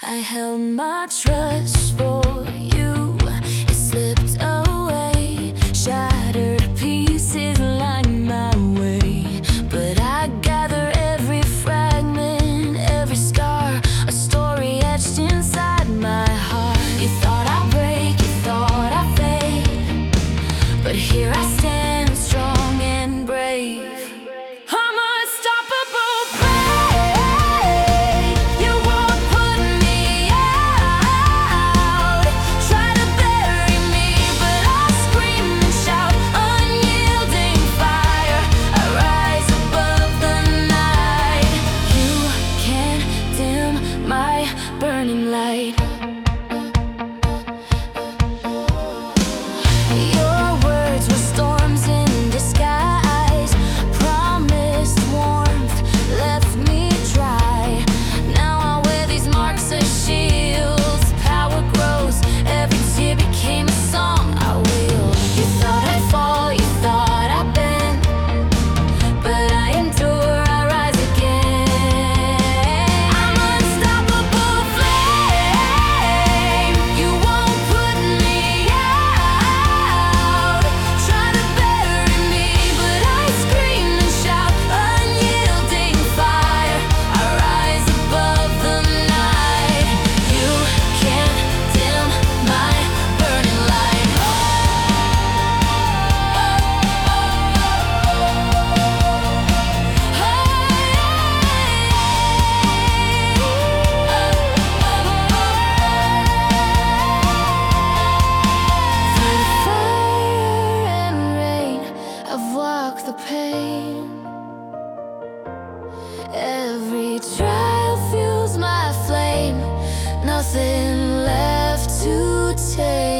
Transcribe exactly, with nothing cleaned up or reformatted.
I held my trust for you. It slipped away, shattered pieces line my way. But I gather every fragment, every scar, a story etched inside my heart. You thought I'd break, you thought I'd fade, but here I stand strong and brave. I'm unstoppable, babe. You won't put me out. Try to bury me, but I scream and shout. Unyielding fire, I rise above the night. You can't dim my burning light. Your words were storms in disguise, promised warmth, left me dry. Now I wear these marks as shields, power grows, every tear became a song I will. You thought I'd fall, you thought I'd bend, but I endure, I rise again. I'm unstoppable flame. You won't put me out. Try to bury me, but I scream and shout. Unyielding fire, I rise above the night. You can't dim my burning light. Through fire and rain, I've walked the pain. Every trial fuels my flame, nothing left to take.